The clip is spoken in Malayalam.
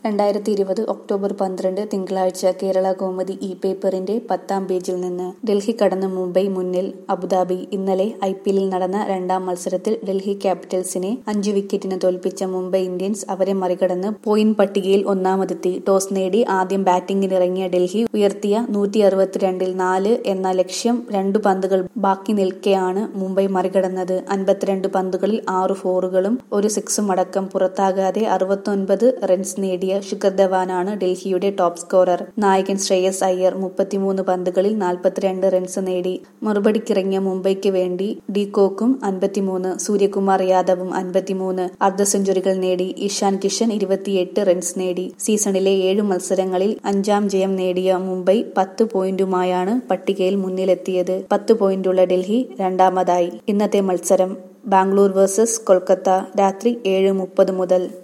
2020 ഒക്ടോബർ 12 തിങ്കളാഴ്ച കേരളകൗമുദി പേപ്പറിന്റെ 10-ാം പേജിൽ നിന്ന് ഡൽഹി കടന്ന് മുംബൈ മുന്നിൽ അബുദാബി ഇന്നലെ ഐപിഎല്ലിൽ നടന്ന രണ്ടാം മത്സരത്തിൽ ഡൽഹി ക്യാപിറ്റൽസിനെ 5 വിക്കറ്റിന് തോൽപ്പിച്ച മുംബൈ ഇന്ത്യൻസ് അവരെ മറികടന്ന് പോയിന്റ് പട്ടികയിൽ ഒന്നാമതെത്തി. ടോസ് നേടി ആദ്യം ബാറ്റിംഗിനിറങ്ങിയ ഡൽഹി ഉയർത്തിയ 162-ൽ 4 എന്ന ലക്ഷ്യം 2 പന്തുകൾ ബാക്കി നിൽക്കെയാണ് മുംബൈ മറികടന്നത്. 52 പന്തുകളിൽ 6 ഫോറുകളും 1 സിക്സും അടക്കം പുറത്താകാതെ 69 റൺസ് നേടിയ ശിഖർ ധവാനാണ് ഡൽഹിയുടെ ടോപ്പ് സ്കോറർ. നായകൻ ശ്രേയസ് അയ്യർ 33 പന്തുകളിൽ 42 റൺസ് നേടി. മറുപടിക്കിറങ്ങിയ മുംബൈക്ക് വേണ്ടി ഡി കോക്കും 53, സൂര്യകുമാർ യാദവും 53 അർദ്ധ സെഞ്ചുറികൾ നേടി. ഇഷാൻ കിഷൻ 28 റൺസ് നേടി. സീസണിലെ 7 മത്സരങ്ങളിൽ 5-ാം ജയം നേടിയ മുംബൈ 10 പോയിന്റുമായാണ് പട്ടികയിൽ മുന്നിലെത്തിയത്. 10 പോയിന്റുള്ള ഡൽഹി രണ്ടാമതായി. ഇന്നത്തെ മത്സരം ബാംഗ്ലൂർ vs കൊൽക്കത്ത രാത്രി 7:30 മുതൽ.